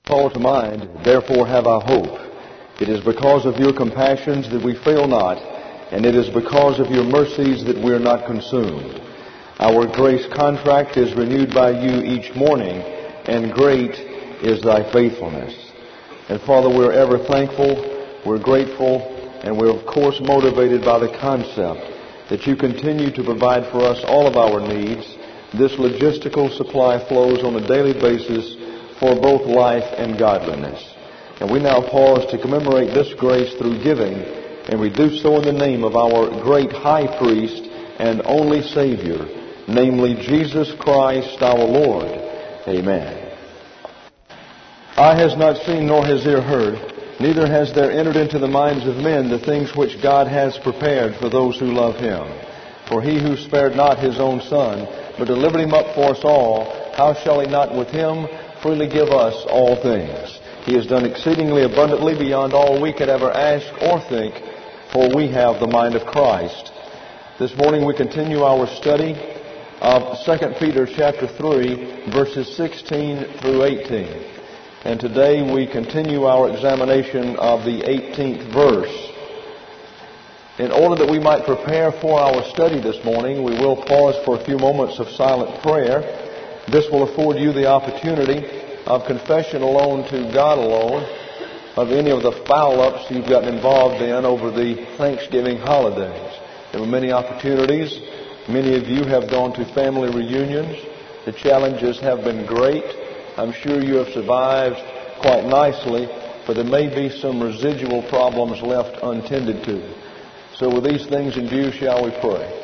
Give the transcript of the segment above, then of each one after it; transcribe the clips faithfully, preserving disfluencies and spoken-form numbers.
Call to mind, therefore have I hope. It is because of your compassions that we fail not, and it is because of your mercies that we are not consumed. Our grace contract is renewed by you each morning, and great is thy faithfulness. And Father, we're ever thankful, we're grateful, and we're of course motivated by the concept that you continue to provide for us all of our needs. This logistical supply flows on a daily basis for both life and godliness. And we now pause to commemorate this grace through giving, and we do so in the name of our great high priest and only Savior, namely Jesus Christ our Lord. Amen. Eye has not seen nor has ear heard, neither has there entered into the minds of men the things which God has prepared for those who love Him. For He who spared not His own Son, but delivered Him up for us all, how shall He not with Him freely give us all things? He has done exceedingly abundantly beyond all we could ever ask or think, for we have the mind of Christ. This morning we continue our study of Second Peter chapter three, verses sixteen through eighteen. And today we continue our examination of the eighteenth verse. In order that we might prepare for our study this morning, we will pause for a few moments of silent prayer. This will afford you the opportunity of confession alone to God alone, of any of the foul-ups you've gotten involved in over the Thanksgiving holidays. There were many opportunities. Many of you have gone to family reunions. The challenges have been great. I'm sure you have survived quite nicely, but there may be some residual problems left untended to. So with these things in view, shall we pray?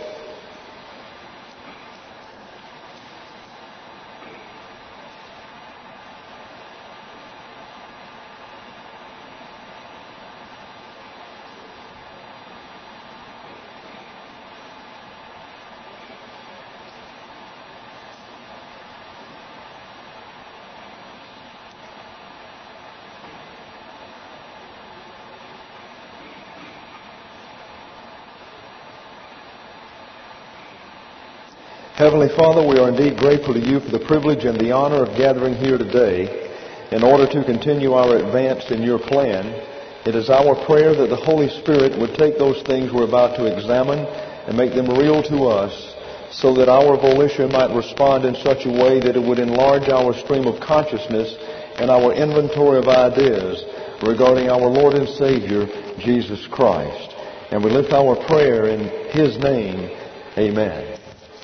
Heavenly Father, we are indeed grateful to you for the privilege and the honor of gathering here today in order to continue our advance in your plan. It is our prayer that the Holy Spirit would take those things we're about to examine and make them real to us, so that our volition might respond in such a way that it would enlarge our stream of consciousness and our inventory of ideas regarding our Lord and Savior, Jesus Christ. And we lift our prayer in His name. Amen.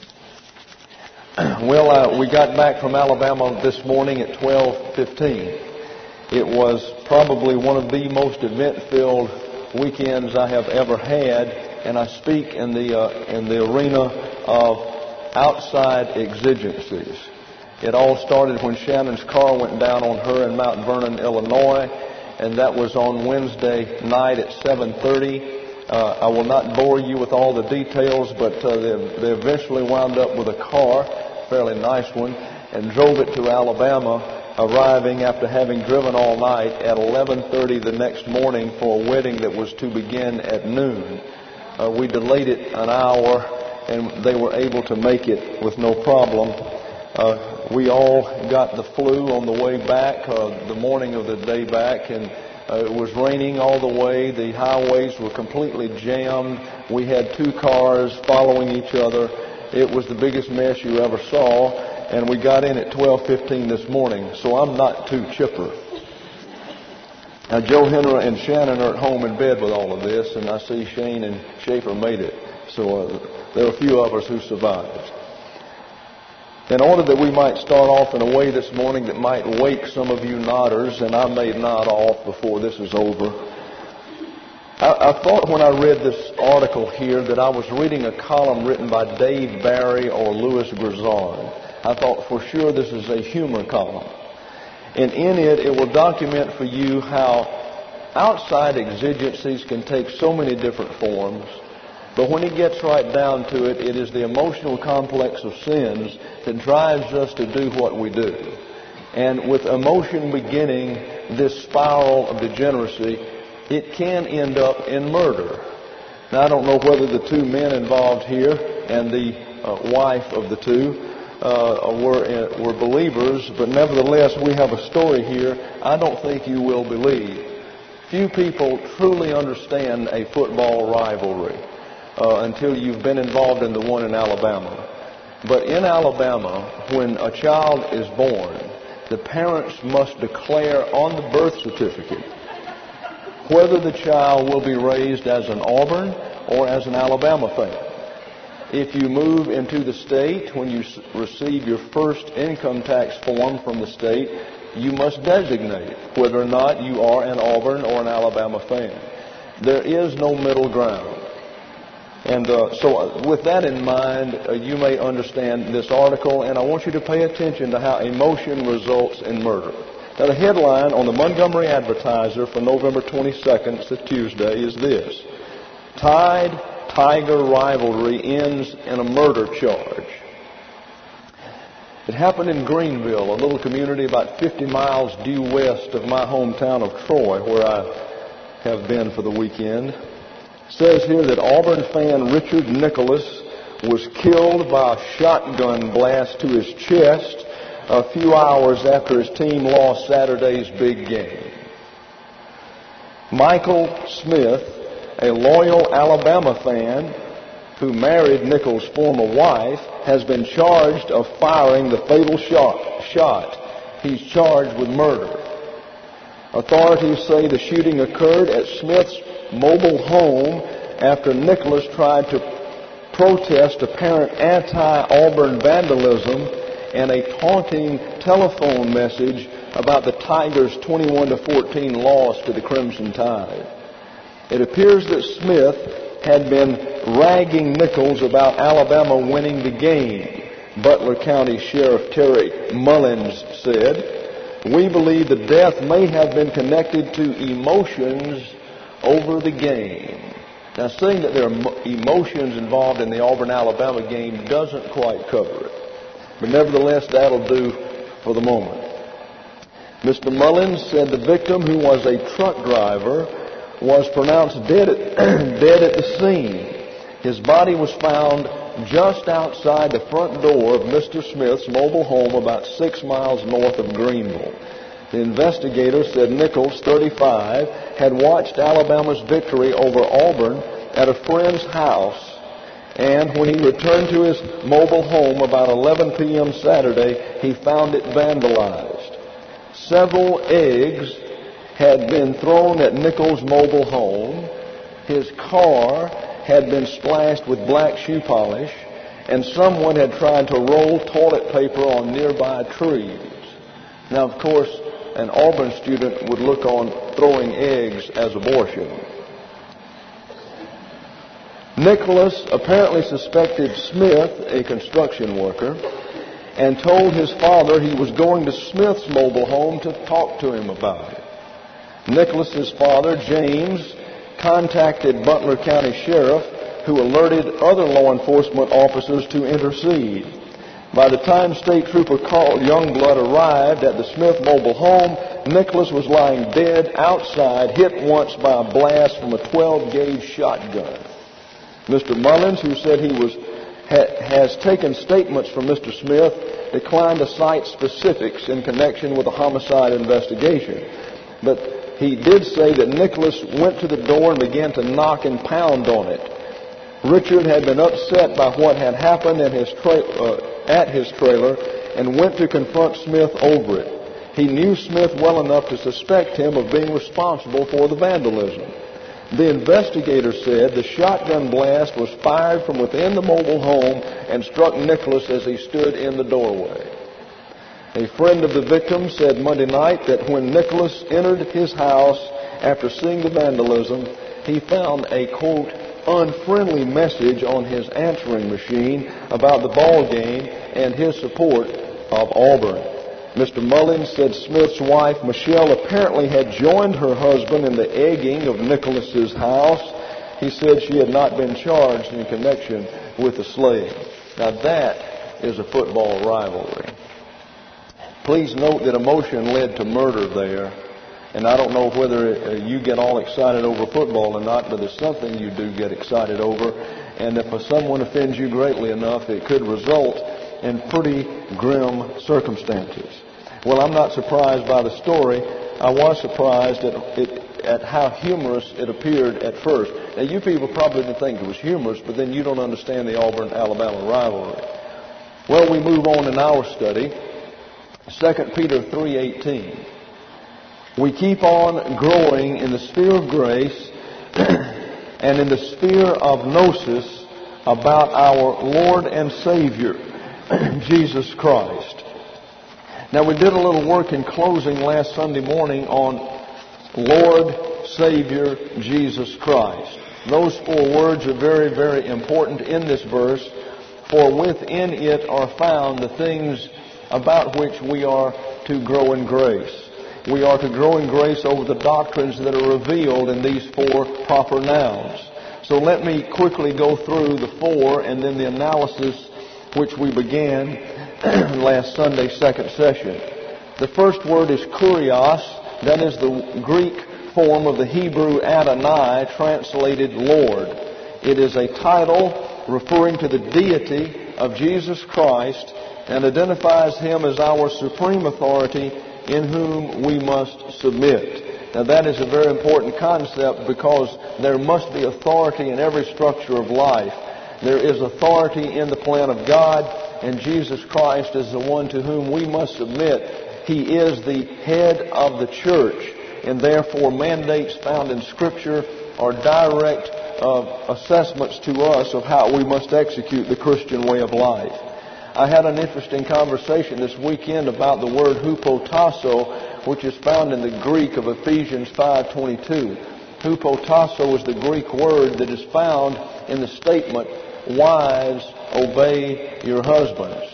Well, uh, we got back from Alabama this morning at twelve fifteen. It was probably one of the most event-filled weekends I have ever had, and I speak in the uh, in the arena of outside exigencies. It all started when Shannon's car went down on her in Mount Vernon, Illinois, and that was on Wednesday night at seven thirty. Uh, I will not bore you with all the details, but uh, they, they eventually wound up with a car, a fairly nice one, and drove it to Alabama, arriving after having driven all night at eleven thirty the next morning for a wedding that was to begin at noon. Uh, we delayed it an hour, and they were able to make it with no problem. Uh, we all got the flu on the way back, uh, the morning of the day back, and Uh, it was raining all the way. The highways were completely jammed. We had two cars following each other. It was the biggest mess you ever saw. And we got in at twelve fifteen this morning, so I'm not too chipper. Now, Joe Henry and Shannon are at home in bed with all of this, and I see Shane and Schaefer made it. So uh, there are a few of us who survived. In order that we might start off in a way this morning that might wake some of you nodders, and I may nod off before this is over, I, I thought when I read this article here that I was reading a column written by Dave Barry or Louis Grizard. I thought for sure this is a humor column. And in it, it will document for you how outside exigencies can take so many different forms. But when it gets right down to it, it is the emotional complex of sins that drives us to do what we do. And with emotion beginning this spiral of degeneracy, it can end up in murder. Now, I don't know whether the two men involved here and the uh, wife of the two uh, were, uh, were believers, but nevertheless we have a story here I don't think you will believe. Few people truly understand a football rivalry uh, until you've been involved in the one in Alabama. But in Alabama, when a child is born, the parents must declare on the birth certificate whether the child will be raised as an Auburn or as an Alabama fan. If you move into the state, when you receive your first income tax form from the state, you must designate whether or not you are an Auburn or an Alabama fan. There is no middle ground. And uh, so with that in mind, uh, you may understand this article, and I want you to pay attention to how emotion results in murder. Now, the headline on the Montgomery Advertiser for November twenty-second, it's a Tuesday, is this: Tide-Tiger rivalry ends in a murder charge. It happened in Greenville, a little community about fifty miles due west of my hometown of Troy, where I have been for the weekend. It says here that Auburn fan Richard Nicholas was killed by a shotgun blast to his chest a few hours after his team lost Saturday's big game. Michael Smith, a loyal Alabama fan who married Nichols' former wife, has been charged of firing the fatal shot. shot. He's charged with murder. Authorities say the shooting occurred at Smith's mobile home after Nicholas tried to protest apparent anti-Auburn vandalism and a taunting telephone message about the Tigers' twenty-one to fourteen loss to the Crimson Tide. It appears that Smith had been ragging Nichols about Alabama winning the game. Butler County Sheriff Terry Mullins said, "We believe the death may have been connected to emotions over the game." Now, saying that there are emotions involved in the Auburn-Alabama game doesn't quite cover it. But nevertheless, that'll do for the moment. Mister Mullins said the victim, who was a truck driver, was pronounced dead at, dead at the scene. His body was found just outside the front door of Mister Smith's mobile home about six miles north of Greenville. The investigator said Nichols, thirty-five, had watched Alabama's victory over Auburn at a friend's house, and when he returned to his mobile home about eleven p.m. Saturday, he found it vandalized. Several eggs had been thrown at Nichols' mobile home. His car had been splashed with black shoe polish, and someone had tried to roll toilet paper on nearby trees. Now, of course, an Auburn student would look on throwing eggs as abortion. Nicholas apparently suspected Smith, a construction worker, and told his father he was going to Smith's mobile home to talk to him about it. Nicholas's father, James, contacted Butler County Sheriff, who alerted other law enforcement officers to intercede. By the time State Trooper Carl Youngblood arrived at the Smith mobile home, Nicholas was lying dead outside, hit once by a blast from a twelve gauge shotgun. Mister Mullins, who said he was ha, has taken statements from Mister Smith, declined to cite specifics in connection with the homicide investigation. But he did say that Nicholas went to the door and began to knock and pound on it. Richard had been upset by what had happened in his tra- uh, at his trailer and went to confront Smith over it. He knew Smith well enough to suspect him of being responsible for the vandalism. The investigator said the shotgun blast was fired from within the mobile home and struck Nicholas as he stood in the doorway. A friend of the victim said Monday night that when Nicholas entered his house after seeing the vandalism, he found a, quote, unfriendly message on his answering machine about the ball game and his support of Auburn. Mister Mullins said Smith's wife, Michelle, apparently had joined her husband in the egging of Nicholas's house. He said she had not been charged in connection with the slaying. Now that is a football rivalry. Please note that emotion led to murder there. And I don't know whether uh, you get all excited over football or not, but there's something you do get excited over. And if someone offends you greatly enough, it could result in pretty grim circumstances. Well, I'm not surprised by the story. I was surprised at, it, at how humorous it appeared at first. Now, you people probably didn't think it was humorous, but then you don't understand the Auburn-Alabama rivalry. Well, we move on in our study. Second Peter three eighteen. We keep on growing in the sphere of grace and in the sphere of gnosis about our Lord and Savior, Jesus Christ. Now, we did a little work in closing last Sunday morning on Lord, Savior, Jesus Christ. Those four words are very, very important in this verse, for within it are found the things about which we are to grow in grace. We are to grow in grace over the doctrines that are revealed in these four proper nouns. So let me quickly go through the four and then the analysis which we began last Sunday's second session. The first word is kurios. That is the Greek form of the Hebrew Adonai, translated Lord. It is a title referring to the deity of Jesus Christ and identifies Him as our supreme authority in whom we must submit. Now, that is a very important concept because there must be authority in every structure of life. There is authority in the plan of God, and Jesus Christ is the one to whom we must submit. He is the head of the church, and therefore mandates found in Scripture are direct uh, assessments to us of how we must execute the Christian way of life. I had an interesting conversation this weekend about the word hupotasso, which is found in the Greek of Ephesians five twenty-two. Hupotasso is the Greek word that is found in the statement, "Wives, obey your husbands."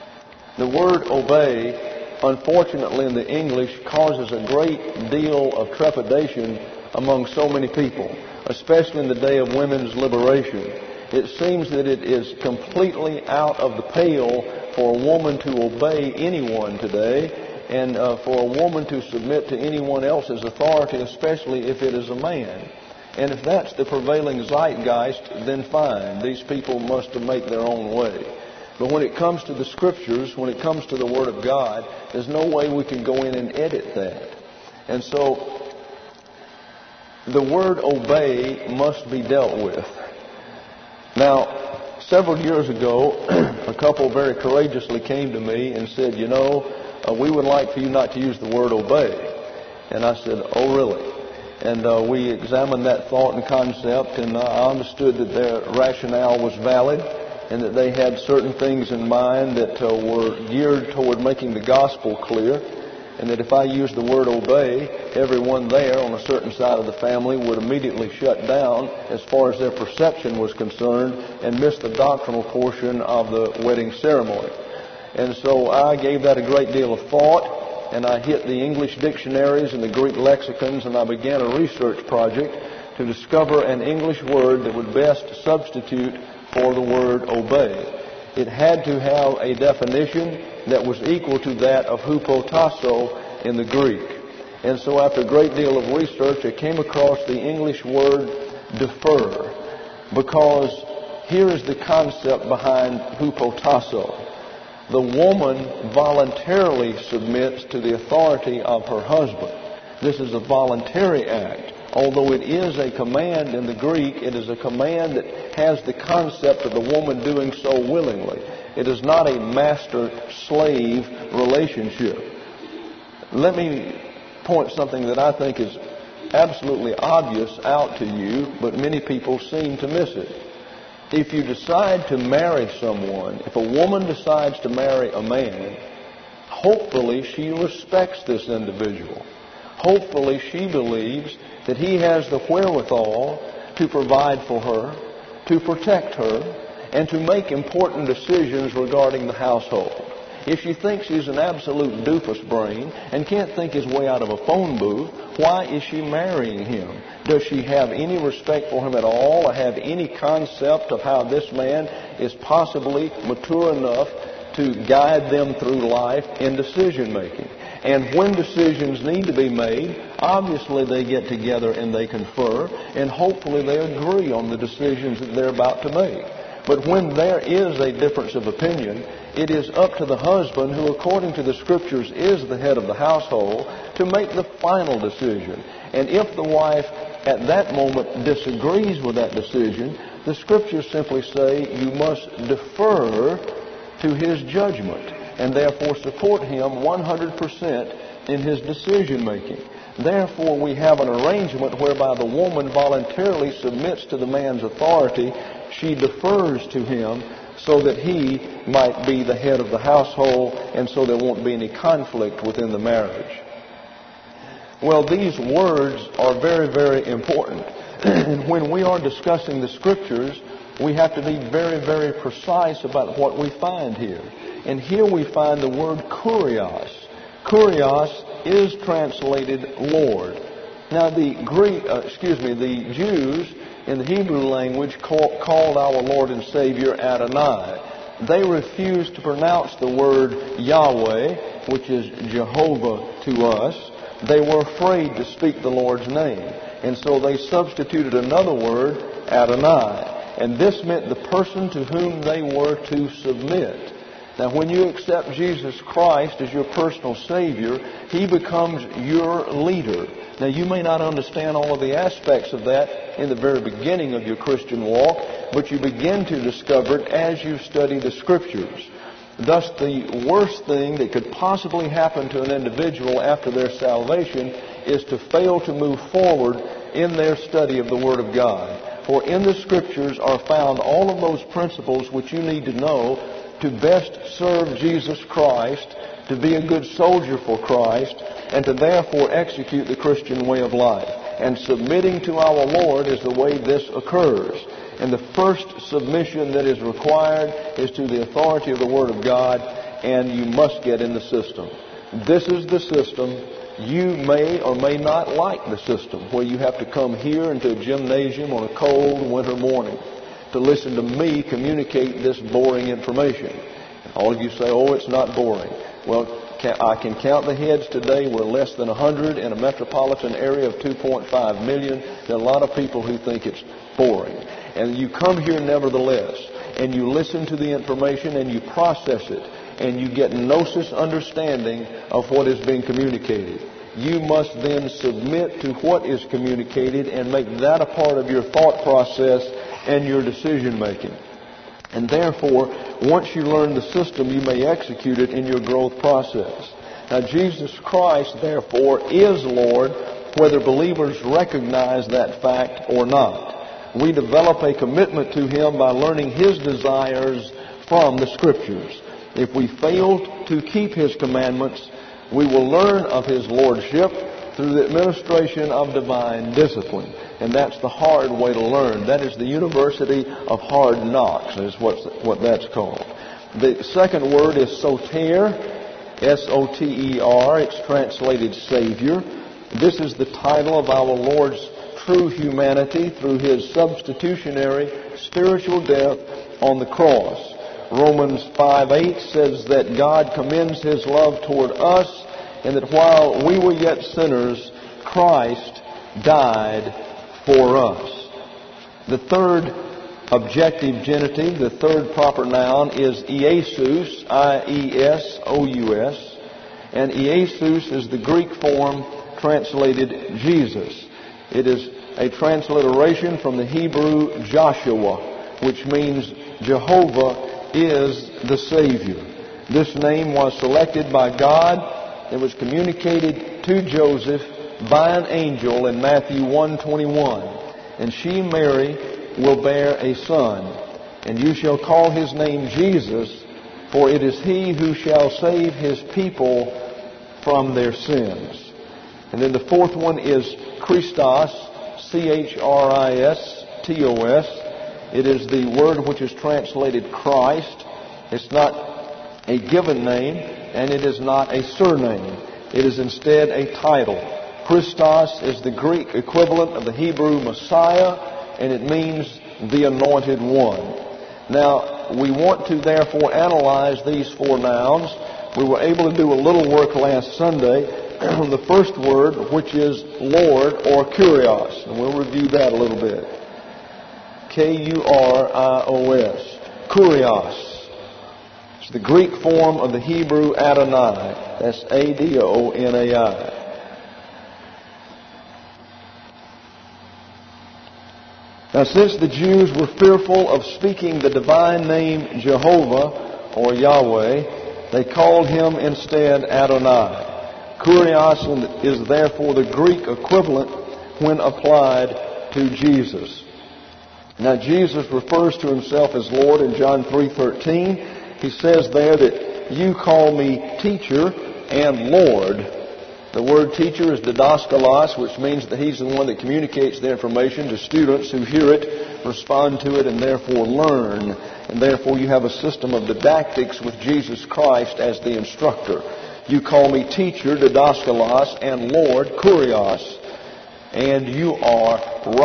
The word obey, unfortunately in the English, causes a great deal of trepidation among so many people, especially in the day of women's liberation. It seems that it is completely out of the pale for a woman to obey anyone today, and uh, for a woman to submit to anyone else's authority, especially if it is a man. And if that's the prevailing zeitgeist, then fine. These people must make their own way. But when it comes to the Scriptures, when it comes to the Word of God, there's no way we can go in and edit that. And so the word obey must be dealt with. Now, several years ago, a couple very courageously came to me and said, you know, uh, we would like for you not to use the word obey. And I said, oh, really? And uh, we examined that thought and concept, and uh, I understood that their rationale was valid and that they had certain things in mind that uh, were geared toward making the gospel clear, and that if I used the word obey, everyone there on a certain side of the family would immediately shut down as far as their perception was concerned and miss the doctrinal portion of the wedding ceremony. And so I gave that a great deal of thought, and I hit the English dictionaries and the Greek lexicons, and I began a research project to discover an English word that would best substitute for the word obey. It had to have a definition that was equal to that of hupotasso in the Greek. And so after a great deal of research, I came across the English word defer, because here is the concept behind hupotasso. The woman voluntarily submits to the authority of her husband. This is a voluntary act. Although it is a command in the Greek, it is a command that has the concept of the woman doing so willingly. It is not a master-slave relationship. Let me point something that I think is absolutely obvious out to you, but many people seem to miss it. If you decide to marry someone, if a woman decides to marry a man, hopefully she respects this individual. Hopefully she believes that he has the wherewithal to provide for her, to protect her, and to make important decisions regarding the household. If she thinks he's an absolute doofus brain and can't think his way out of a phone booth, why is she marrying him? Does she have any respect for him at all, or have any concept of how this man is possibly mature enough to guide them through life in decision making? And when decisions need to be made, obviously they get together and they confer, and hopefully they agree on the decisions that they're about to make. But when there is a difference of opinion, it is up to the husband, who according to the Scriptures is the head of the household, to make the final decision. And if the wife at that moment disagrees with that decision, the Scriptures simply say you must defer to his judgment and therefore support him one hundred percent in his decision making. Therefore, we have an arrangement whereby the woman voluntarily submits to the man's authority. She defers to him so that he might be the head of the household and so there won't be any conflict within the marriage. Well, these words are very, very important. And when we are discussing the Scriptures, we have to be very, very precise about what we find here. And here we find the word kurios. Kurios is translated Lord. Now, the Greek, uh, excuse me, the Jews in the Hebrew language call, called our Lord and Savior Adonai. They refused to pronounce the word Yahweh, which is Jehovah to us. They were afraid to speak the Lord's name. And so they substituted another word, Adonai. And this meant the person to whom they were to submit. Now, when you accept Jesus Christ as your personal Savior, He becomes your leader. Now, you may not understand all of the aspects of that in the very beginning of your Christian walk, but you begin to discover it as you study the Scriptures. Thus, the worst thing that could possibly happen to an individual after their salvation is to fail to move forward in their study of the Word of God. For in the Scriptures are found all of those principles which you need to know to best serve Jesus Christ, to be a good soldier for Christ, and to therefore execute the Christian way of life. And submitting to our Lord is the way this occurs. And the first submission that is required is to the authority of the Word of God, and you must get in the system. This is the system. You may or may not like the system, where you have to come here into a gymnasium on a cold winter morning to listen to me communicate this boring information. All of you say, oh, it's not boring. Well, I can count the heads today. We're less than one hundred in a metropolitan area of two point five million. There are a lot of people who think it's boring. And you come here nevertheless, and you listen to the information and you process it, and you get gnosis understanding of what is being communicated. You must then submit to what is communicated and make that a part of your thought process and your decision making. And therefore, once you learn the system, you may execute it in your growth process. Now, Jesus Christ, therefore, is Lord, whether believers recognize that fact or not. We develop a commitment to Him by learning His desires from the Scriptures. If we fail to keep His commandments, we will learn of His Lordship through the administration of divine discipline. And that's the hard way to learn. That is the University of Hard Knocks, is what's, what that's called. The second word is soter, S O T E R. It's translated Savior. This is the title of our Lord's true humanity through His substitutionary spiritual death on the cross. Romans five eight says that God commends His love toward us, and that while we were yet sinners, Christ died for us. The third objective genitive, the third proper noun, is Iesus, I E S O U S. And Iesus is the Greek form translated Jesus. It is a transliteration from the Hebrew Joshua, which means Jehovah is the Savior. This name was selected by God. It was communicated to Joseph by an angel in Matthew one twenty-one. And she, Mary, will bear a son, and you shall call his name Jesus, for it is he who shall save his people from their sins. And then the fourth one is Christos, C H R I S T O S. It is the word which is translated Christ. It's not a given name, and it is not a surname. It is instead a title. Christos is the Greek equivalent of the Hebrew Messiah, and it means the Anointed One. Now, we want to therefore analyze these four nouns. We were able to do a little work last Sunday on the first word, which is Lord or Kurios, and we'll review that a little bit. K U R I O S. kurios. It's the Greek form of the Hebrew Adonai. That's A D O N A I. Now, since the Jews were fearful of speaking the divine name Jehovah or Yahweh, they called him instead Adonai. Kurios is therefore the Greek equivalent when applied to Jesus. Now, Jesus refers to himself as Lord in John three thirteen. He says there that you call me teacher and Lord. The word teacher is didaskalos, which means that he's the one that communicates the information to students who hear it, respond to it, and therefore learn. And therefore you have a system of didactics with Jesus Christ as the instructor. You call me teacher, didaskalos, and Lord, kurios. And you are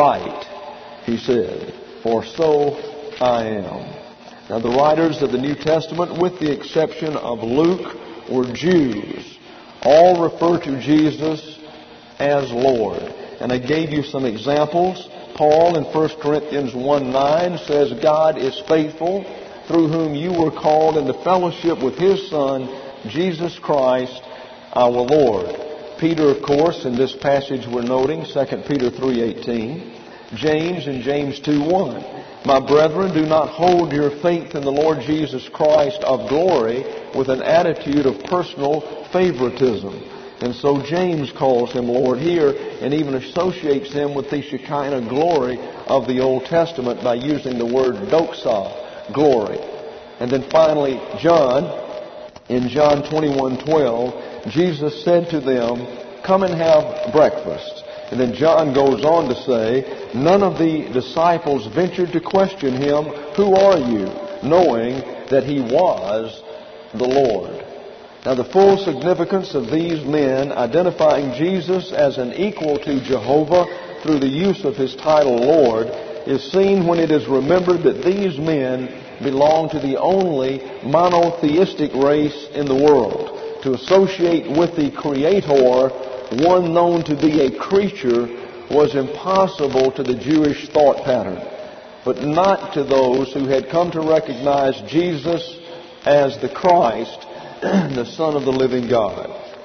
right, he said, for so I am. Now the writers of the New Testament, with the exception of Luke, were Jews. All refer to Jesus as Lord. And I gave you some examples. Paul in First Corinthians one nine says, God is faithful, through whom you were called into fellowship with his Son, Jesus Christ, our Lord. Peter, of course, in this passage we're noting, Second Peter three eighteen. James in James two one. My brethren, do not hold your faith in the Lord Jesus Christ of glory with an attitude of personal favoritism. And so James calls him Lord here and even associates him with the Shekinah glory of the Old Testament by using the word doxa, glory. And then finally, John, in John twenty-one twelve, Jesus said to them, come and have breakfast. And then John goes on to say, none of the disciples ventured to question him, who are you? Knowing that he was the Lord. Now the full significance of these men identifying Jesus as an equal to Jehovah through the use of his title Lord is seen when it is remembered that these men belong to the only monotheistic race in the world. To associate with the Creator one known to be a creature was impossible to the Jewish thought pattern, but not to those who had come to recognize Jesus as the Christ, the Son of the living God.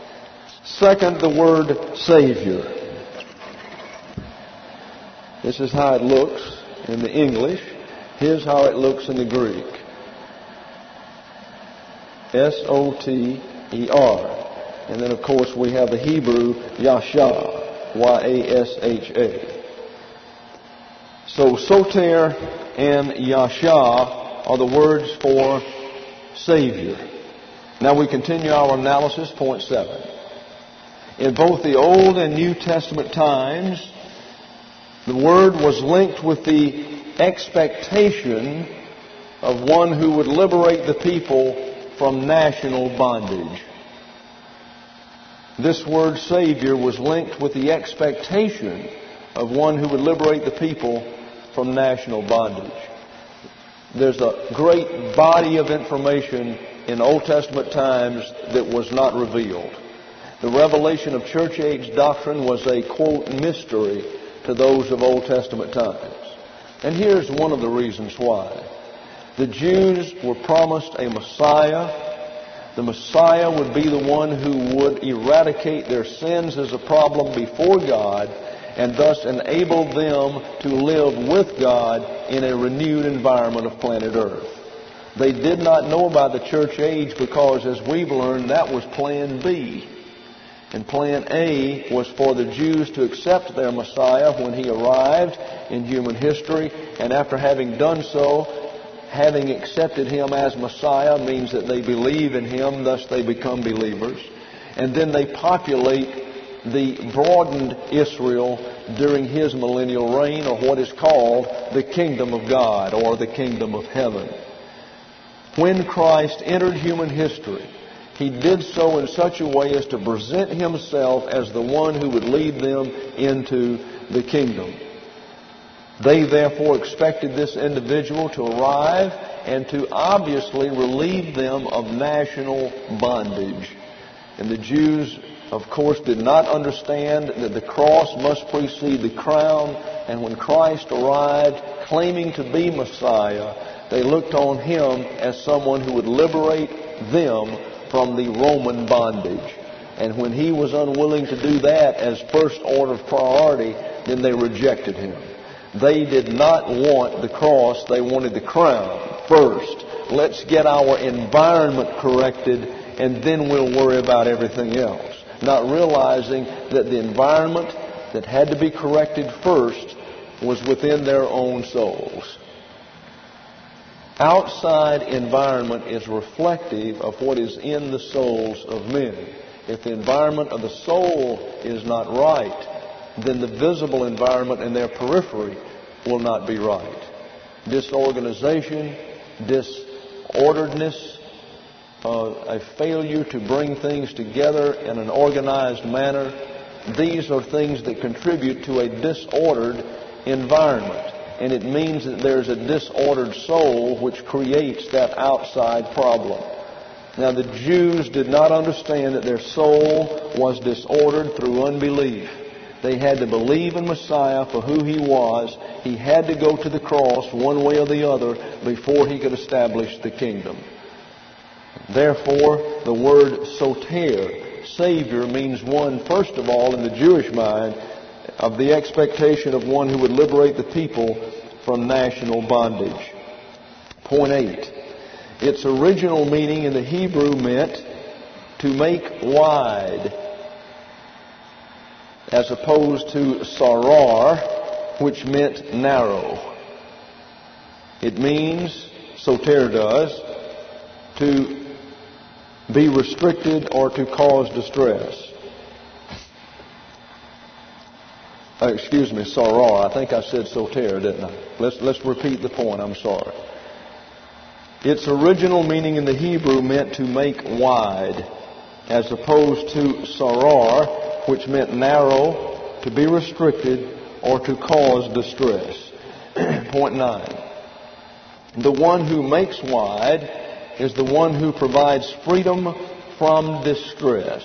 Second, the word Savior. This is how it looks in the English. Here's how it looks in the Greek. S O T E R. And then, of course, we have the Hebrew Yasha, Y A S H A. So, Soter and Yasha are the words for Savior. Now we continue our analysis, point seven. In both the Old and New Testament times, the word was linked with the expectation of one who would liberate the people from national bondage. This word Savior was linked with the expectation of one who would liberate the people from national bondage. There's a great body of information in Old Testament times that was not revealed. The revelation of church age doctrine was a, quote, mystery to those of Old Testament times. And here's one of the reasons why. The Jews were promised a Messiah. The Messiah would be the one who would eradicate their sins as a problem before God and thus enable them to live with God in a renewed environment of planet Earth. They did not know about the church age because, as we've learned, that was plan B. And plan A was for the Jews to accept their Messiah when he arrived in human history, and after having done so, having accepted him as Messiah means that they believe in him, thus they become believers. And then they populate the broadened Israel during his millennial reign, or what is called the kingdom of God, or the kingdom of heaven. When Christ entered human history, he did so in such a way as to present himself as the one who would lead them into the kingdom. They therefore expected this individual to arrive and to obviously relieve them of national bondage. And the Jews of course, did not understand that the cross must precede the crown. And when Christ arrived, claiming to be Messiah, they looked on Him as someone who would liberate them from the Roman bondage. And when He was unwilling to do that as first order of priority, then they rejected Him. They did not want the cross. They wanted the crown first. Let's get our environment corrected, and then we'll worry about everything else. Not realizing that the environment that had to be corrected first was within their own souls. Outside environment is reflective of what is in the souls of men. If the environment of the soul is not right, then the visible environment in their periphery will not be right. Disorganization, disorderedness, uh, a failure to bring things together in an organized manner, these are things that contribute to a disordered environment. And it means that there's a disordered soul which creates that outside problem. Now, the Jews did not understand that their soul was disordered through unbelief. They had to believe in Messiah for who He was. He had to go to the cross one way or the other before He could establish the kingdom. Therefore, the word soter, Savior, means one, first of all, in the Jewish mind, of the expectation of one who would liberate the people from national bondage. Point eight. Its original meaning in the Hebrew meant to make wide, as opposed to sarar, which meant narrow. It means, soter does, to be restricted or to cause distress. Uh, excuse me, sarar. I think I said soter, didn't I? Let's, let's repeat the point. I'm sorry. Its original meaning in the Hebrew meant to make wide, as opposed to sarar, which meant narrow, to be restricted, or to cause distress. Point nine. The one who makes wide is the one who provides freedom from distress,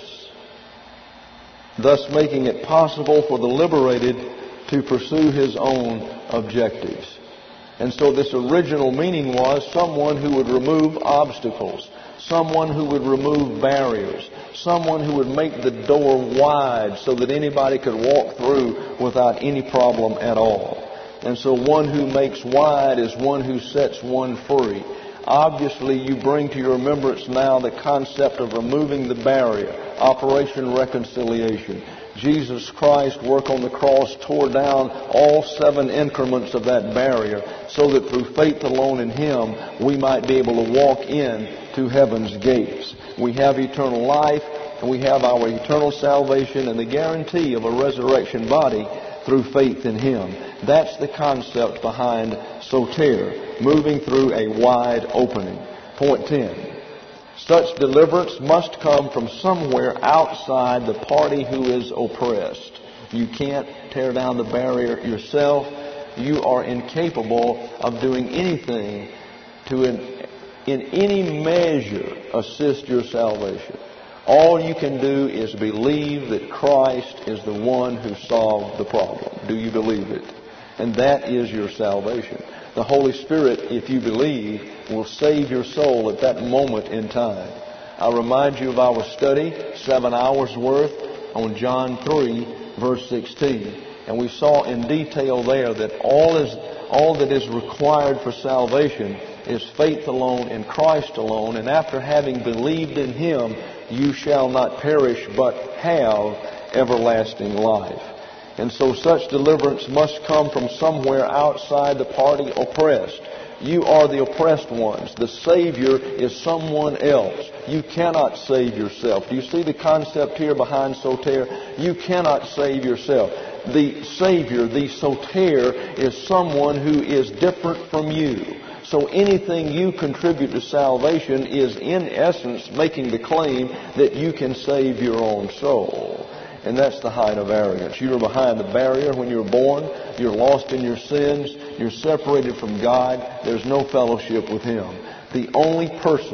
thus making it possible for the liberated to pursue his own objectives. And so this original meaning was someone who would remove obstacles, someone who would remove barriers, someone who would make the door wide so that anybody could walk through without any problem at all. And so one who makes wide is one who sets one free. Obviously, you bring to your remembrance now the concept of removing the barrier, Operation Reconciliation. Jesus Christ's work on the cross tore down all seven increments of that barrier so that through faith alone in Him, we might be able to walk in to heaven's gates. We have eternal life, and we have our eternal salvation and the guarantee of a resurrection body through faith in Him. That's the concept behind soter, moving through a wide opening. Point ten. Such deliverance must come from somewhere outside the party who is oppressed. You can't tear down the barrier yourself. You are incapable of doing anything to, in, in any measure, assist your salvation. All you can do is believe that Christ is the one who solved the problem. Do you believe it? And that is your salvation. The Holy Spirit, if you believe, will save your soul at that moment in time. I remind you of our study, seven hours worth, on John three, verse sixteen. And we saw in detail there that all is all that is required for salvation is faith alone in Christ alone. And after having believed in Him, you shall not perish but have everlasting life. And so such deliverance must come from somewhere outside the party oppressed. You are the oppressed ones. The Savior is someone else. You cannot save yourself. Do you see the concept here behind soter? You cannot save yourself. The Savior, the soter, is someone who is different from you. So anything you contribute to salvation is in essence making the claim that you can save your own soul. And that's the height of arrogance. You were behind the barrier when you were born. You're lost in your sins. You're separated from God. There's no fellowship with Him. The only person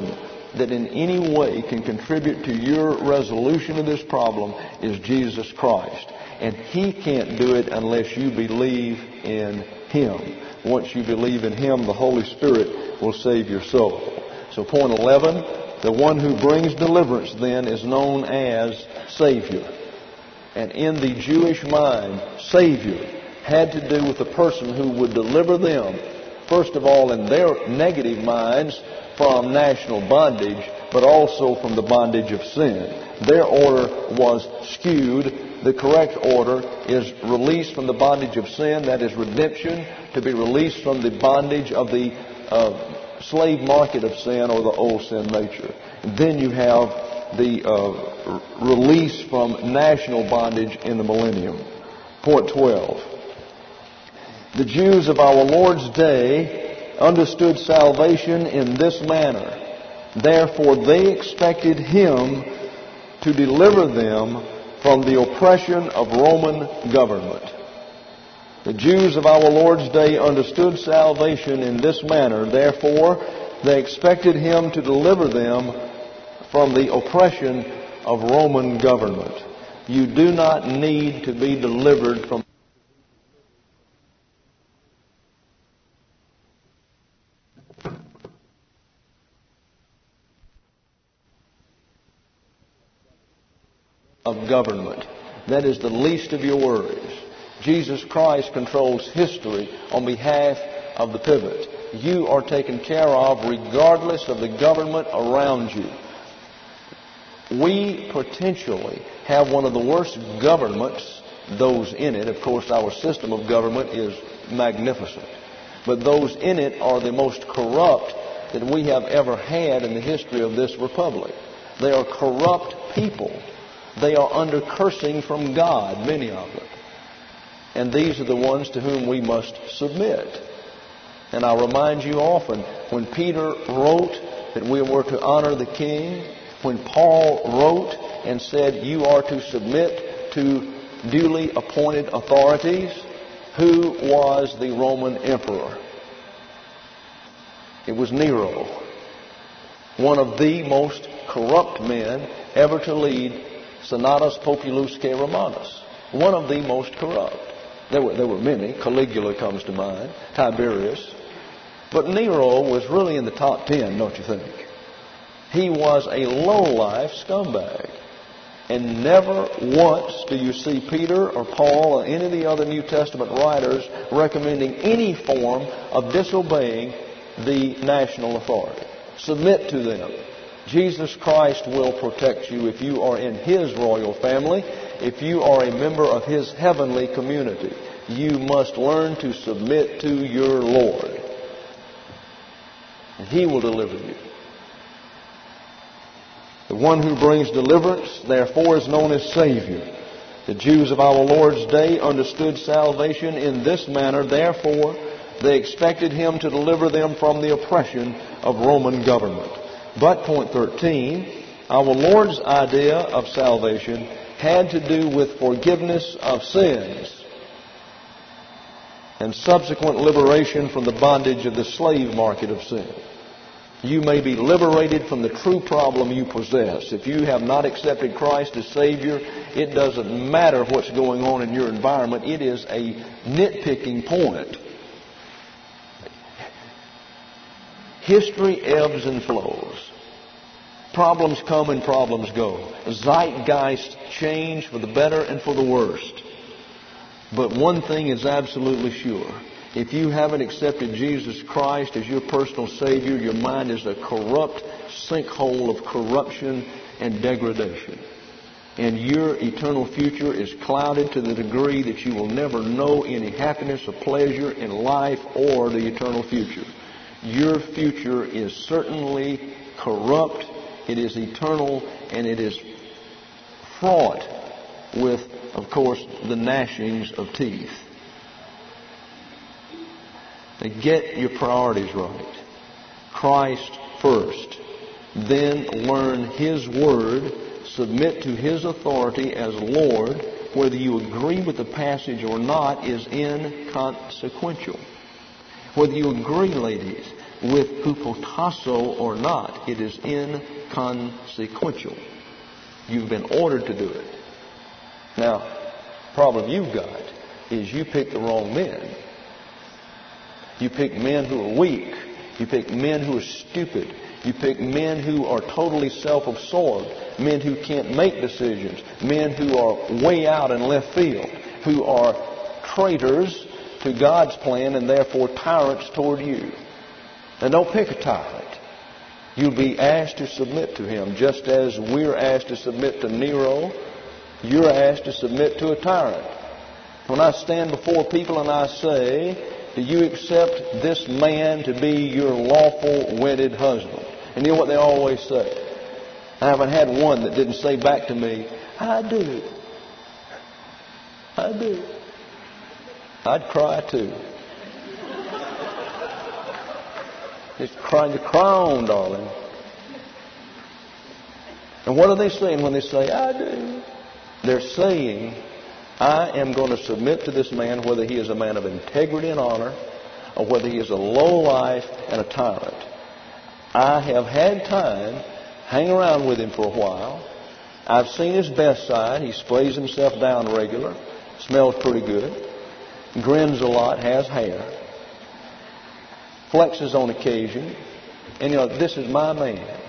that in any way can contribute to your resolution of this problem is Jesus Christ. And He can't do it unless you believe in Him. Once you believe in Him, the Holy Spirit will save your soul. So point eleven, the one who brings deliverance then is known as Savior. And in the Jewish mind, Savior had to do with the person who would deliver them, first of all in their negative minds, from national bondage, but also from the bondage of sin. Their order was skewed. The correct order is release from the bondage of sin, that is redemption, to be released from the bondage of the uh, slave market of sin or the old sin nature. And then you have the uh, release from national bondage in the millennium. Point twelve. The Jews of our Lord's day understood salvation in this manner. Therefore, they expected Him to deliver them from the oppression of Roman government. The Jews of our Lord's day understood salvation in this manner. Therefore, they expected Him to deliver them from the oppression of Roman government. You do not need to be delivered from of government. That is the least of your worries. Jesus Christ controls history on behalf of the pivot. You are taken care of regardless of the government around you. We potentially have one of the worst governments, those in it. Of course, our system of government is magnificent. But those in it are the most corrupt that we have ever had in the history of this republic. They are corrupt people. They are under cursing from God, many of them. And these are the ones to whom we must submit. And I remind you often, when Peter wrote that we were to honor the king, when Paul wrote and said you are to submit to duly appointed authorities, who was the Roman emperor? It was Nero, one of the most corrupt men ever to lead Senatus Populusque Romanus. One of the most corrupt. There were, there were many. Caligula comes to mind. Tiberius. But Nero was really in the top ten, don't you think? He was a low-life scumbag. And never once do you see Peter or Paul or any of the other New Testament writers recommending any form of disobeying the national authority. Submit to them. Jesus Christ will protect you if you are in His royal family. If you are a member of His heavenly community, you must learn to submit to your Lord. And He will deliver you. The one who brings deliverance, therefore, is known as Savior. The Jews of our Lord's day understood salvation in this manner. Therefore, they expected Him to deliver them from the oppression of Roman government. But, point thirteen, our Lord's idea of salvation had to do with forgiveness of sins and subsequent liberation from the bondage of the slave market of sin. You may be liberated from the true problem you possess. If you have not accepted Christ as Savior, it doesn't matter what's going on in your environment. It is a nitpicking point. History ebbs and flows. Problems come and problems go. Zeitgeist change for the better and for the worst. But one thing is absolutely sure. If you haven't accepted Jesus Christ as your personal Savior, your mind is a corrupt sinkhole of corruption and degradation. And your eternal future is clouded to the degree that you will never know any happiness or pleasure in life or the eternal future. Your future is certainly corrupt, it is eternal, and it is fraught with, of course, the gnashings of teeth. Now get your priorities right. Christ first. Then learn His Word. Submit to His authority as Lord. Whether you agree with the passage or not is inconsequential. Whether you agree, ladies, with hupotasso or not. It is inconsequential. You've been ordered to do it. Now, the problem you've got is you pick the wrong men. You pick men who are weak. You pick men who are stupid. You pick men who are totally self-absorbed, men who can't make decisions, men who are way out in left field, who are traitors to God's plan and therefore tyrants toward you. Now don't pick a tyrant. You'll be asked to submit to him, just as we're asked to submit to Nero. You're asked to submit to a tyrant. When I stand before people and I say, do you accept this man to be your lawful wedded husband? And you know what they always say? I haven't had one that didn't say back to me, I do. I do. I'd cry too. Just crying to cry on, darling. And what are they saying when they say, I do? They're saying, I am going to submit to this man whether he is a man of integrity and honor or whether he is a lowlife and a tyrant. I have had time hang around with him for a while. I've seen his best side. He sprays himself down regular. Smells pretty good. Grins a lot. Has hair. Flexes on occasion. And, you know, this is my man.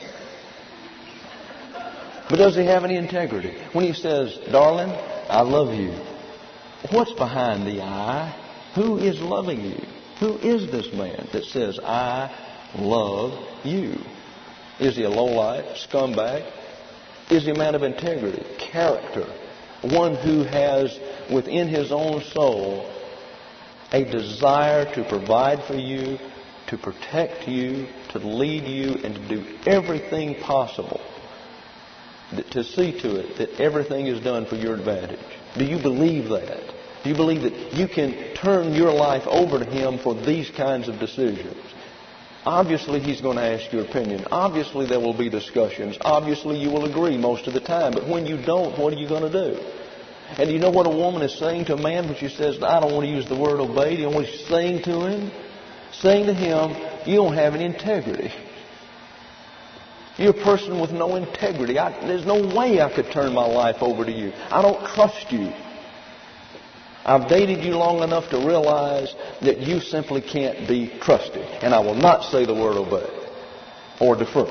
But does he have any integrity? When he says, darling, I love you, what's behind the I? Who is loving you? Who is this man that says, I love you? Is he a lowlife, scumbag? Is he a man of integrity, character? One who has within his own soul a desire to provide for you, to protect you, to lead you, and to do everything possible to see to it that everything is done for your advantage? Do you believe that? Do you believe that you can turn your life over to him for these kinds of decisions? Obviously, he's going to ask your opinion. Obviously, there will be discussions. Obviously, you will agree most of the time. But when you don't, what are you going to do? And do you know what a woman is saying to a man when she says, I don't want to use the word obey? Do you know what she's saying to him? Saying to him, you don't have any integrity. You're a person with no integrity. I, there's no way I could turn my life over to you. I don't trust you. I've dated you long enough to realize that you simply can't be trusted. And I will not say the word obey or defer.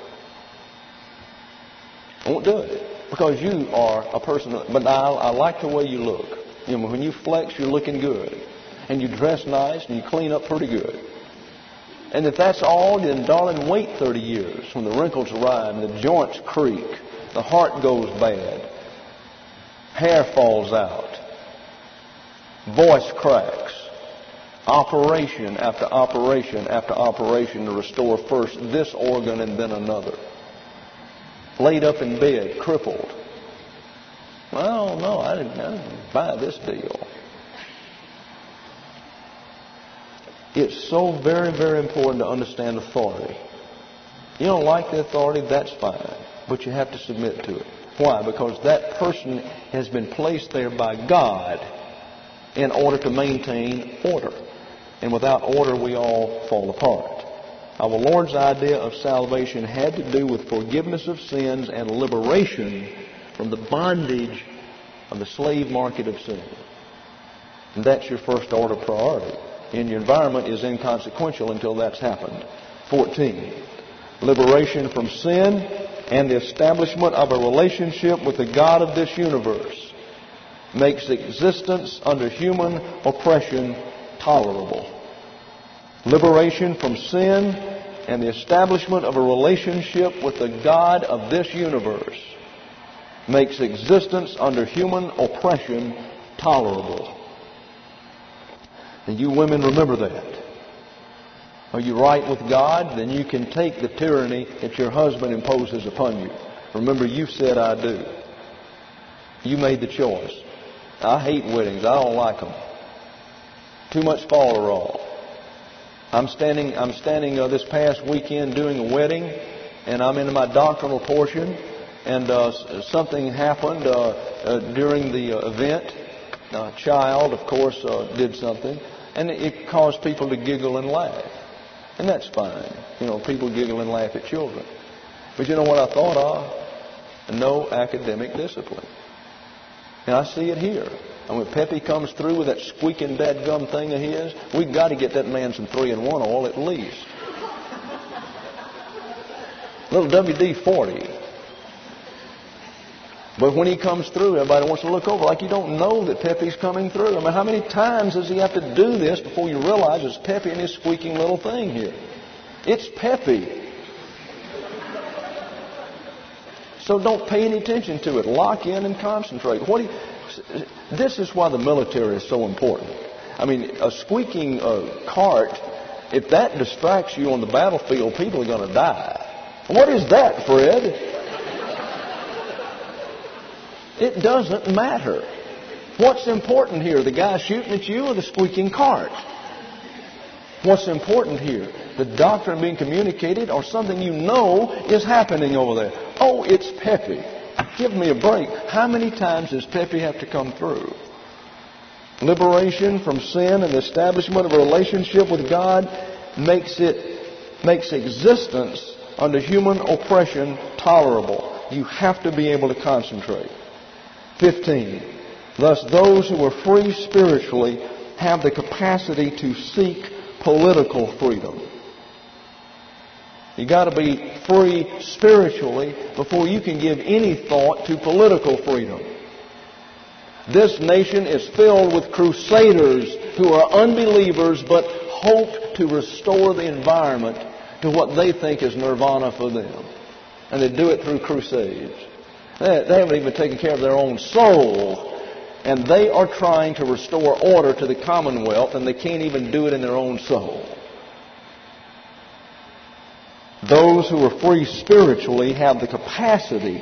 I won't do it. Because you are a person, but I, I like the way you look. You know, when you flex, you're looking good. And you dress nice and you clean up pretty good. And if that's all, then darling, wait thirty years when the wrinkles arrive and the joints creak, the heart goes bad, hair falls out, voice cracks, operation after operation after operation to restore first this organ and then another. Laid up in bed, crippled. Well, no, I didn't, I didn't buy this deal. It's so very, very important to understand authority. You don't like the authority, that's fine. But you have to submit to it. Why? Because that person has been placed there by God in order to maintain order. And without order, we all fall apart. Our Lord's idea of salvation had to do with forgiveness of sins and liberation from the bondage of the slave market of sin. And that's your first order priority. And your environment is inconsequential until that's happened. fourteen. Liberation from sin and the establishment of a relationship with the God of this universe makes existence under human oppression tolerable. Liberation from sin and the establishment of a relationship with the God of this universe makes existence under human oppression tolerable. And you women, remember that. Are you right with God? Then you can take the tyranny that your husband imposes upon you. Remember, you said, I do. You made the choice. I hate weddings. I don't like them. Too much follow-all. I'm standing, I'm standing uh, this past weekend doing a wedding, and I'm in my doctrinal portion, and uh, something happened uh, uh, during the uh, event. A child, of course, uh, did something, and it caused people to giggle and laugh. And that's fine. You know, people giggle and laugh at children. But you know what I thought of? No academic discipline. And I see it here. And when Pepe comes through with that squeaking dadgum thing of his, we've got to get that man some three in one oil at least. Little W D forty. But when he comes through, everybody wants to look over like you don't know that Pepe's coming through. I mean, how many times does he have to do this before you realize it's Pepe and his squeaking little thing here? It's Pepe. So don't pay any attention to it. Lock in and concentrate. What do you, this is why the military is so important. I mean, a squeaking uh, cart, if that distracts you on the battlefield, people are going to die. What is that, Fred? It doesn't matter. What's important here? The guy shooting at you or the squeaking cart? What's important here? The doctrine being communicated or something you know is happening over there. Oh, it's Pepe. Give me a break. How many times does Pepe have to come through? Liberation from sin and the establishment of a relationship with God makes it makes existence under human oppression tolerable. You have to be able to concentrate. fifteen. Thus, those who are free spiritually have the capacity to seek political freedom. You got to be free spiritually before you can give any thought to political freedom. This nation is filled with crusaders who are unbelievers but hope to restore the environment to what they think is nirvana for them. And they do it through crusades. They, they haven't even taken care of their own soul. And they are trying to restore order to the Commonwealth, and they can't even do it in their own soul. Those who are free spiritually have the capacity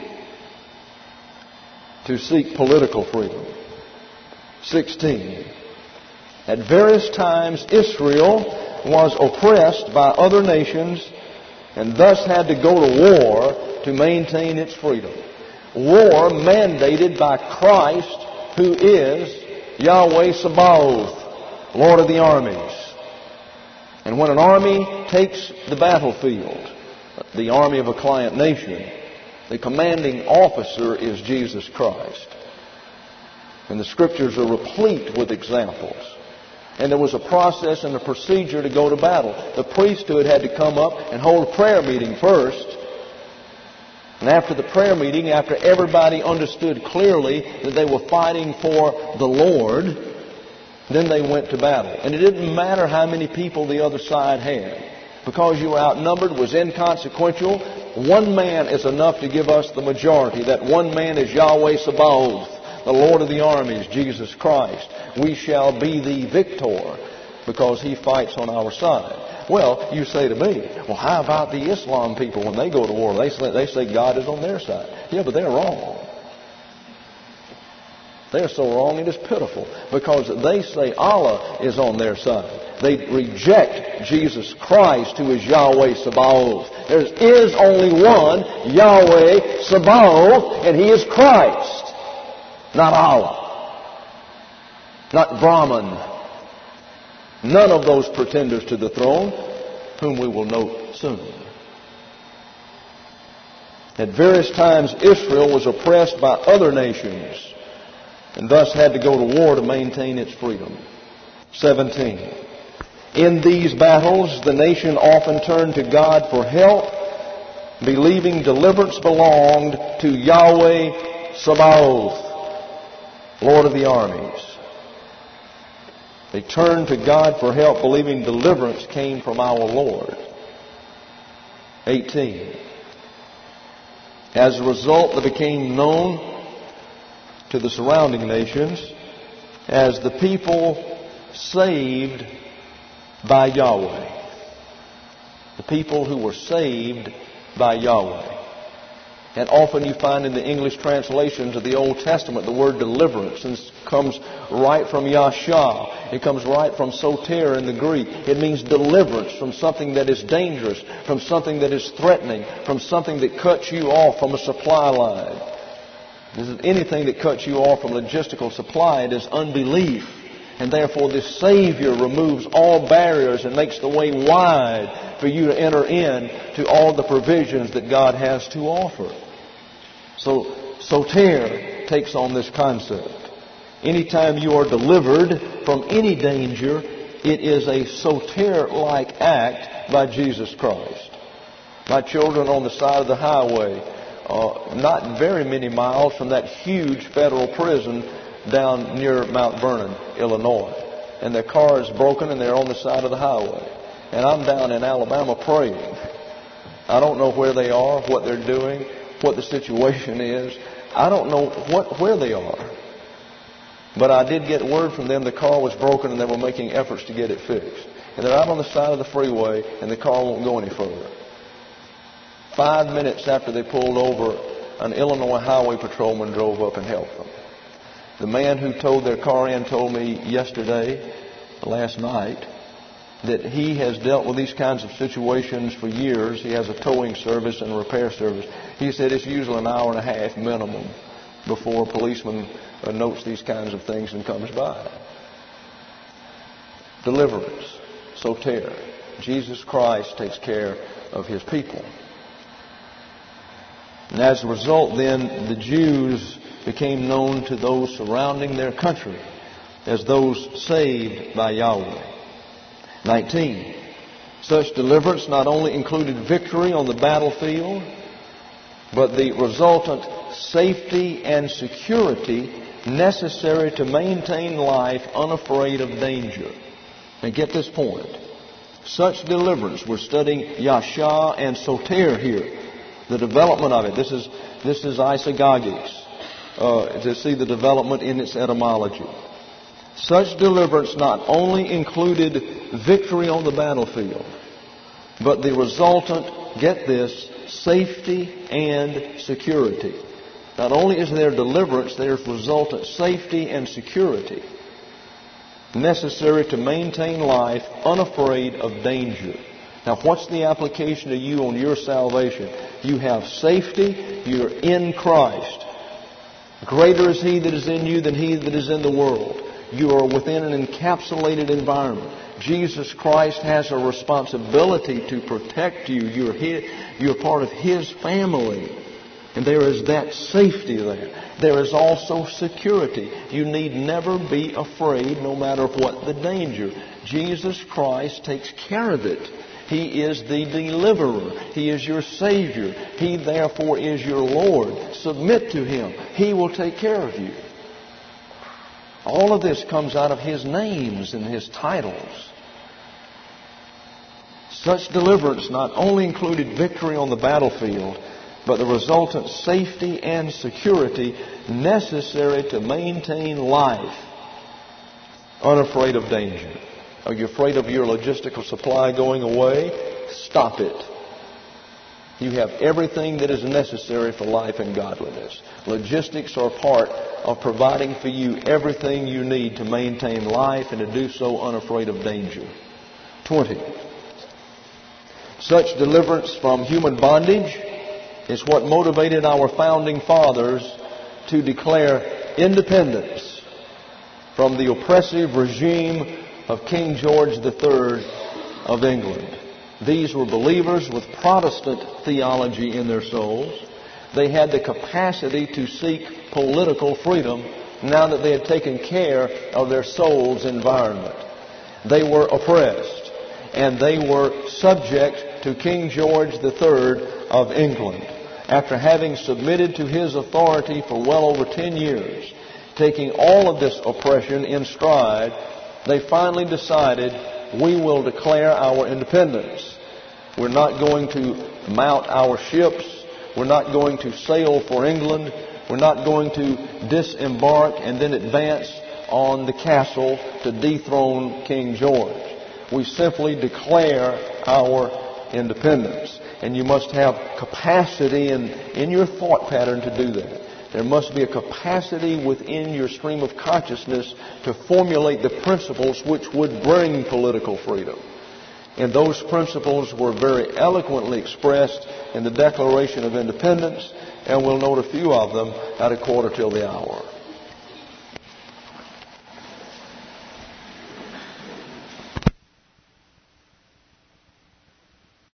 to seek political freedom. sixteen. At various times, Israel was oppressed by other nations and thus had to go to war to maintain its freedom. War mandated by Christ, who is Yahweh Sabaoth, Lord of the armies. And when an army takes the battlefield, the army of a client nation, the commanding officer is Jesus Christ. And the Scriptures are replete with examples. And there was a process and a procedure to go to battle. The priesthood had to come up and hold a prayer meeting first. And after the prayer meeting, after everybody understood clearly that they were fighting for the Lord, then they went to battle. And it didn't matter how many people the other side had. Because you were outnumbered was inconsequential. One man is enough to give us the majority. That one man is Yahweh Sabaoth, the Lord of the armies, Jesus Christ. We shall be the victor because He fights on our side. Well, you say to me, well, how about the Islam people when they go to war? They say, they say God is on their side. Yeah, but they're wrong. They're so wrong it is pitiful because they say Allah is on their side. They reject Jesus Christ, who is Yahweh Sabaoth. There is only one Yahweh Sabaoth, and He is Christ, not Allah, not Brahman. None of those pretenders to the throne, whom we will note soon. At various times, Israel was oppressed by other nations and thus had to go to war to maintain its freedom. seventeen. In these battles, the nation often turned to God for help, believing deliverance belonged to Yahweh Sabaoth, Lord of the armies. They turned to God for help, believing deliverance came from our Lord. eighteen. As a result, they became known to the surrounding nations as the people saved by Yahweh. The people who were saved by Yahweh. And often you find in the English translations of the Old Testament the word deliverance. And it comes right from Yasha. It comes right from soter in the Greek. It means deliverance from something that is dangerous, from something that is threatening, from something that cuts you off from a supply line. This is anything that cuts you off from logistical supply. It is unbelief. And therefore this Savior removes all barriers and makes the way wide for you to enter in to all the provisions that God has to offer. So, soter takes on this concept. Anytime you are delivered from any danger, it is a soter-like act by Jesus Christ. My children on the side of the highway, uh, not very many miles from that huge federal prison down near Mount Vernon, Illinois. And their car is broken and they're on the side of the highway. And I'm down in Alabama praying. I don't know where they are, what they're doing, what the situation is. I don't know what where they are. But I did get word from them the car was broken and they were making efforts to get it fixed. And they're out on the side of the freeway and the car won't go any further. Five minutes after they pulled over, an Illinois highway patrolman drove up and helped them. The man who towed their car in told me yesterday, last night, that he has dealt with these kinds of situations for years. He has a towing service and a repair service. He said it's usually an hour and a half minimum before a policeman uh, notes these kinds of things and comes by. Deliverance, soter. Jesus Christ takes care of His people. And as a result, then, the Jews became known to those surrounding their country as those saved by Yahweh. nineteen. Such deliverance not only included victory on the battlefield, but the resultant safety and security necessary to maintain life unafraid of danger. Now get this point. Such deliverance, we're studying Yasha and Soter here. The development of it. This is this is isagogix. Uh, to see the development in its etymology. Such deliverance not only included victory on the battlefield, but the resultant, get this, safety and security. Not only is there deliverance, there's resultant safety and security necessary to maintain life unafraid of danger. Now, what's the application to you on your salvation? You have safety. You're in Christ. Greater is He that is in you than he that is in the world. You are within an encapsulated environment. Jesus Christ has a responsibility to protect you. You're his, you're part of His family. And there is that safety there. There is also security. You need never be afraid no matter what the danger. Jesus Christ takes care of it. He is the deliverer. He is your Savior. He therefore is your Lord. Submit to Him. He will take care of you. All of this comes out of His names and His titles. Such deliverance not only included victory on the battlefield, but the resultant safety and security necessary to maintain life unafraid of danger. Are you afraid of your logistical supply going away? Stop it. You have everything that is necessary for life and godliness. Logistics are part of providing for you everything you need to maintain life and to do so unafraid of danger. twenty. Such deliverance from human bondage is what motivated our founding fathers to declare independence from the oppressive regime of King George the Third of England. These were believers with Protestant theology in their souls. They had the capacity to seek political freedom now that they had taken care of their soul's environment. They were oppressed, and they were subject to King George the Third of England. After having submitted to his authority for well over ten years, taking all of this oppression in stride, they finally decided, we will declare our independence. We're not going to mount our ships. We're not going to sail for England. We're not going to disembark and then advance on the castle to dethrone King George. We simply declare our independence. And you must have capacity in, in your thought pattern to do that. There must be a capacity within your stream of consciousness to formulate the principles which would bring political freedom. And those principles were very eloquently expressed in the Declaration of Independence, and we'll note a few of them at a quarter till the hour.